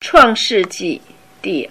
创世纪第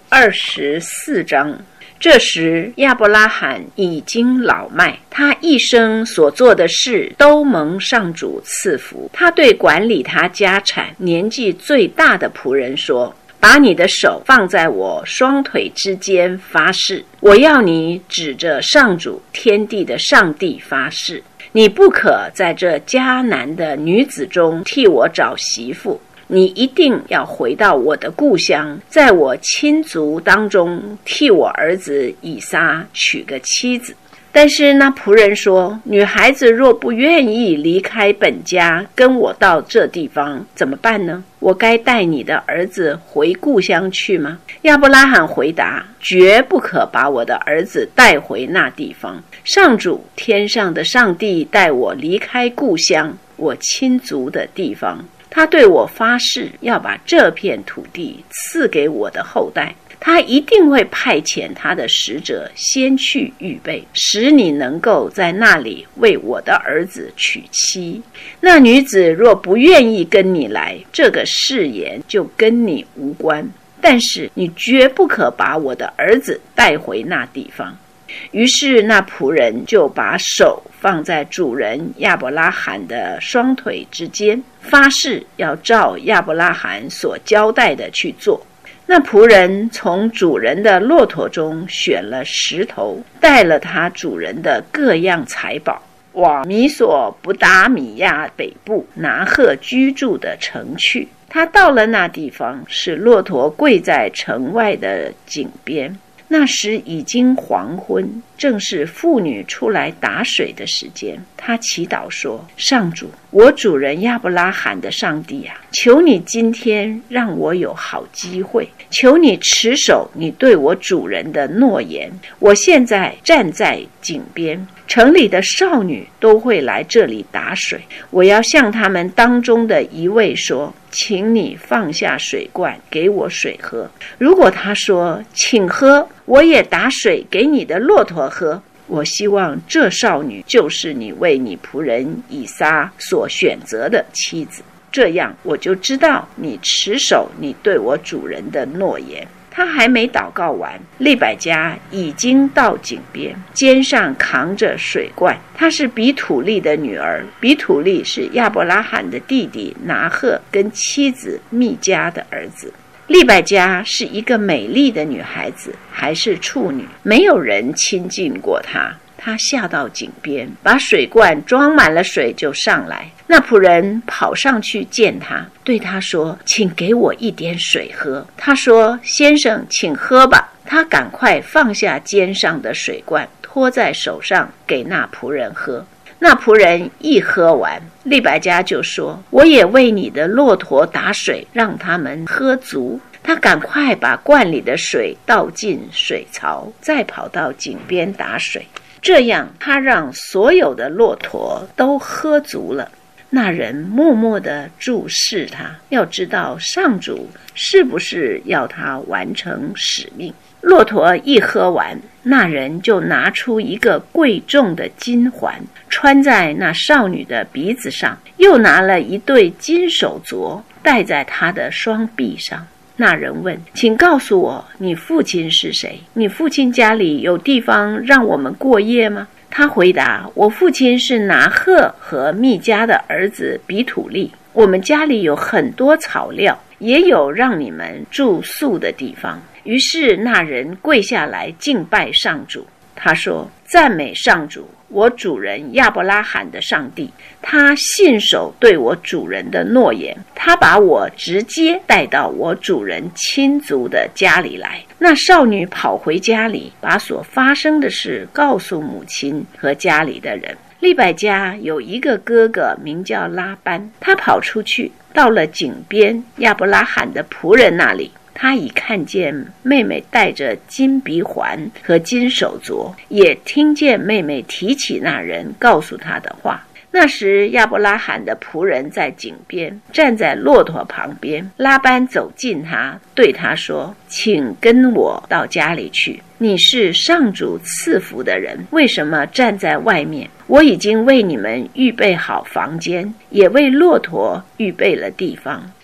24章。这时亚伯拉罕已经老迈，他一生所做的事都蒙上主赐福。他对管理他家产年纪最大的仆人说，把你的手放在我双腿之间发誓，我要你指着上主天地的上帝发誓，你不可在这迦南的女子中替我找媳妇，你一定要回到我的故乡，在我亲族当中替我儿子以撒娶个妻子。但是那仆人说，女孩子若不愿意离开本家跟我到这地方怎么办呢？我该带你的儿子回故乡去吗？亚伯拉罕回答，绝不可把我的儿子带回那地方。上主天上的上帝带我离开故乡，我亲族的地方，他对我发誓要把这片土地赐给我的后代，他一定会派遣他的使者先去预备，使你能够在那里为我的儿子娶妻。那女子若不愿意跟你来，这个誓言就跟你无关，但是你绝不可把我的儿子带回那地方。于是那仆人就把手放在主人亚伯拉罕的双腿之间，发誓要照亚伯拉罕所交代的去做。那仆人从主人的骆驼中选了石头，带了他主人的各样财宝，往米索不达米亚北部拿鹤居住的城去。他到了那地方，使骆驼跪在城外的井边。那时已经黄昏，正是妇女出来打水的时间。他祈祷说，上主，我主人亚伯拉罕的上帝啊，求你今天让我有好机会，求你持守你对我主人的诺言。我现在站在井边，城里的少女都会来这里打水，我要向他们当中的一位说，请你放下水罐给我水喝。如果他说，请喝，我也打水给你的骆驼喝，我希望这少女就是你为你仆人以撒所选择的妻子，这样我就知道你持守你对我主人的诺言。他还没祷告完，利百加已经到井边，肩上扛着水罐。她是比土利的女儿，比土利是亚伯拉罕的弟弟拿鹤跟妻子密迦的儿子。利百加是一个美丽的女孩子，还是处女，没有人亲近过她。他下到井边，把水罐装满了水就上来。那仆人跑上去见他，对他说，请给我一点水喝。他说，先生请喝吧。他赶快放下肩上的水罐，托在手上给那仆人喝。那仆人一喝完，利百加就说，我也为你的骆驼打水，让他们喝足。他赶快把罐里的水倒进水槽，再跑到井边打水。这样他让所有的骆驼都喝足了。那人默默地注视他，要知道上主是不是要他完成使命。骆驼一喝完，那人就拿出一个贵重的金环，穿在那少女的鼻子上，又拿了一对金手镯，戴在她的双臂上。那人问，请告诉我，你父亲是谁？你父亲家里有地方让我们过夜吗？他回答，我父亲是拿鹤和密迦的儿子比土利，我们家里有很多草料，也有让你们住宿的地方。于是那人跪下来敬拜上主。他说，赞美上主，我主人亚伯拉罕的上帝，他信守对我主人的诺言，他把我直接带到我主人亲族的家里来。那少女跑回家里，把所发生的事告诉母亲和家里的人。利百加有一个哥哥名叫拉班，他跑出去，到了井边亚伯拉罕的仆人那里，他已看见妹妹戴着金鼻环和金手镯，也听见妹妹提起那人告诉他的话。那时亚伯拉罕的仆人在井边，站在骆驼旁边。拉班走近他，对他说，请跟我到家里去，你是上主赐福的人，为什么站在外面？我已经为你们预备好房间，也为骆驼预备了地方。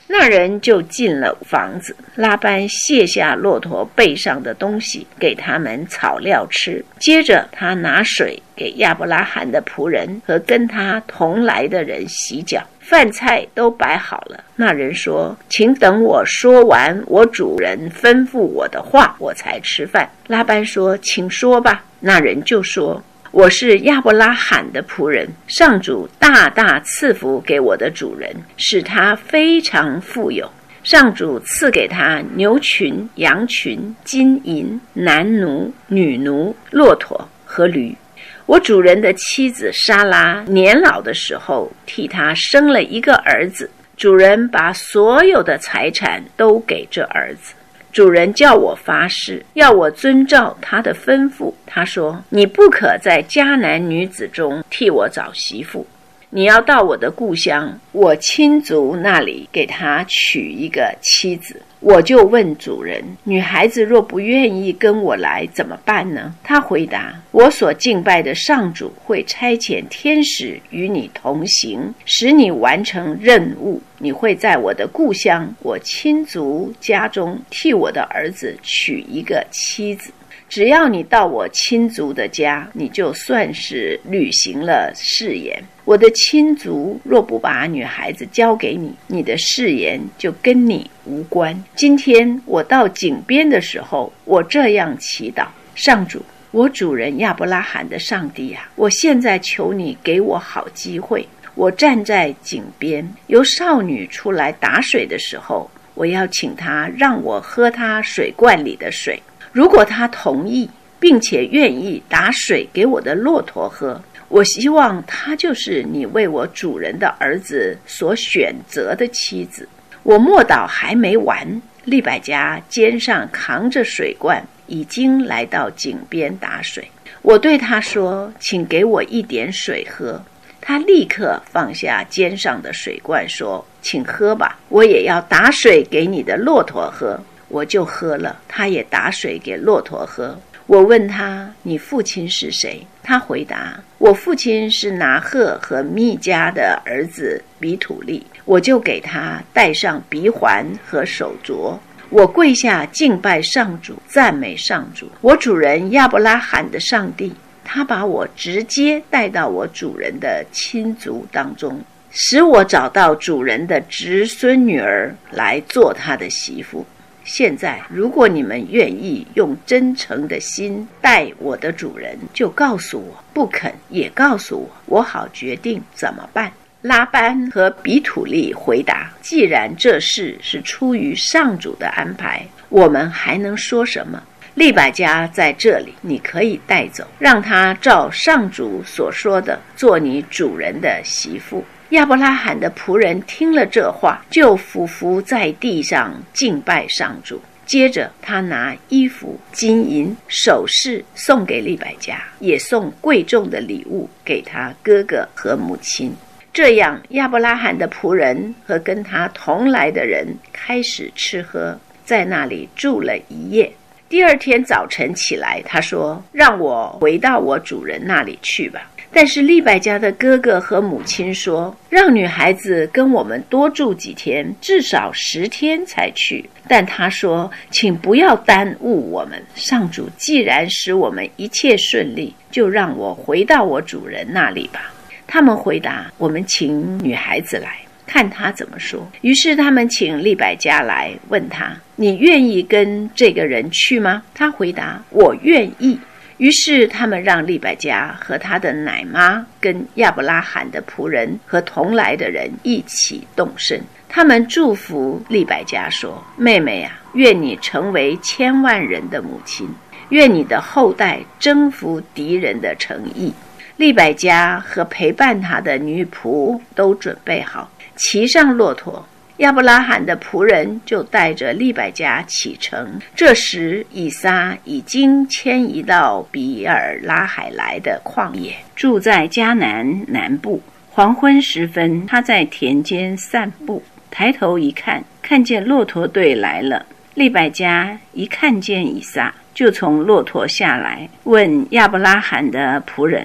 那人就进了房子，拉班卸下骆驼背上的东西，给他们草料吃。接着他拿水给亚伯拉罕的仆人和跟他同来的人洗脚，饭菜都摆好了。那人说：请等我说完我主人吩咐我的话，我才吃饭。拉班说：请说吧。那人就说：我是亚伯拉罕的仆人，上主大大赐福给我的主人，使他非常富有。上主赐给他牛群、羊群、金银、男奴、女奴、骆驼和驴。我主人的妻子莎拉年老的时候，替他生了一个儿子，主人把所有的财产都给这儿子。主人叫我发誓，要我遵照他的吩咐。他说：你不可在迦南女子中替我找媳妇，你要到我的故乡，我亲族那里给他娶一个妻子。我就问主人：女孩子若不愿意跟我来怎么办呢？他回答：我所敬拜的上主会差遣天使与你同行，使你完成任务。你会在我的故乡，我亲族家中替我的儿子娶一个妻子。只要你到我亲族的家，你就算是履行了誓言。我的亲族若不把女孩子交给你，你的誓言就跟你无关。今天我到井边的时候，我这样祈祷：上主，我主人亚伯拉罕的上帝啊，我现在求你给我好机会。我站在井边，有少女出来打水的时候，我要请她让我喝她水罐里的水。如果她同意，并且愿意打水给我的骆驼喝，我希望她就是你为我主人的儿子所选择的妻子。我默祷还没完，利百加肩上扛着水罐，已经来到井边打水。我对他说：请给我一点水喝。他立刻放下肩上的水罐，说：请喝吧，我也要打水给你的骆驼喝。我就喝了，他也打水给骆驼喝。我问他：你父亲是谁？他回答：我父亲是拿鹤和密迦的儿子比土利。我就给他戴上鼻环和手镯。我跪下敬拜上主，赞美上主，我主人亚伯拉罕的上帝。他把我直接带到我主人的亲族当中，使我找到主人的侄孙女儿来做他的媳妇。现在如果你们愿意用真诚的心待我的主人，就告诉我；不肯也告诉我，我好决定怎么办。拉班和比土利回答：既然这事是出于上主的安排，我们还能说什么？利百加在这里，你可以带走，让他照上主所说的做你主人的媳妇。亚伯拉罕的仆人听了这话，就俯伏在地上敬拜上主。接着他拿衣服、金银、首饰送给利百加，也送贵重的礼物给他哥哥和母亲。这样亚伯拉罕的仆人和跟他同来的人开始吃喝，在那里住了一夜。第二天早晨起来，他说：让我回到我主人那里去吧。但是利百加的哥哥和母亲说：让女孩子跟我们多住几天，至少10天才去。但他说：请不要耽误我们，上主既然使我们一切顺利，就让我回到我主人那里吧。他们回答：我们请女孩子来，看他怎么说。于是他们请利百加来，问他：你愿意跟这个人去吗？他回答：我愿意。于是他们让利百加和他的奶妈跟亚伯拉罕的仆人和同来的人一起动身。他们祝福利百加说：妹妹啊，愿你成为千万人的母亲，愿你的后代征服敌人的诚意。利百加和陪伴他的女仆都准备好，骑上骆驼。亚伯拉罕的仆人就带着利百加启程。这时以撒已经迁移到比尔拉海来的旷野，住在迦南南部。黄昏时分，他在田间散步，抬头一看，看见骆驼队来了。利百加一看见以撒，就从骆驼下来，问亚伯拉罕的仆人：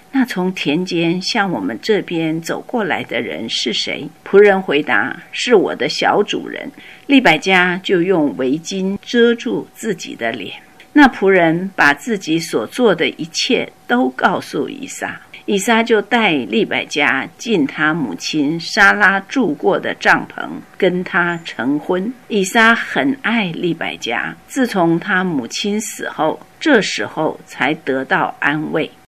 那从田间向我们这边走过来的人是谁？仆人回答：是我的小主人。利百加就用围巾遮住自己的脸。那仆人把自己所做的一切都告诉以撒，以撒就带利百加进他母亲撒拉住过的帐篷，跟他成婚。以撒很爱利百加，自从他母亲死后，这时候才得到安慰。